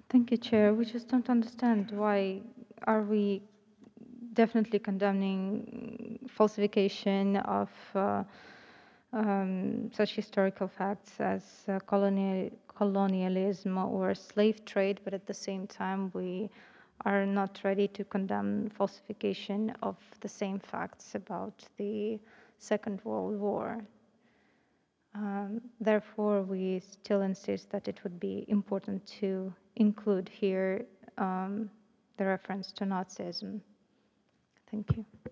Thank you, Chair. We just don't understand why are we definitely condemning falsification of such historical facts as colonialism or slave trade, but at the same time we are not ready to condemn falsification of the same facts about the Second World War. Therefore, we still insist that it would be important to include here the reference to Nazism. Thank you.